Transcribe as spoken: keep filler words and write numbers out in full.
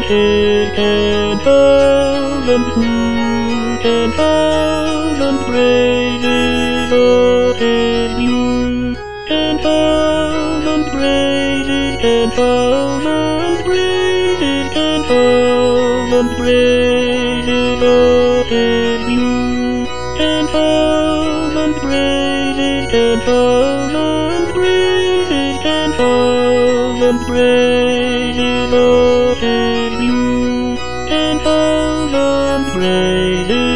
praises, ten thousand who, ten thousand praises, all is you. Ten thousand praises, ten thousand praises, ten thousand praises, all is you. Ten thousand praises, ten thousand praises, ten thousand praises, all is you. Ten thousand praises.